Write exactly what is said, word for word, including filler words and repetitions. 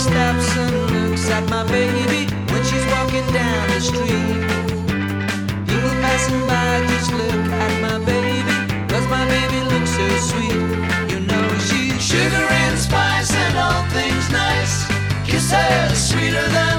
stops and looks at my baby when she's walking down the street. People passing by just look at my baby, 'cause my baby looks so sweet. You know she's sugar and spice and all things nice. Kiss her sweeter than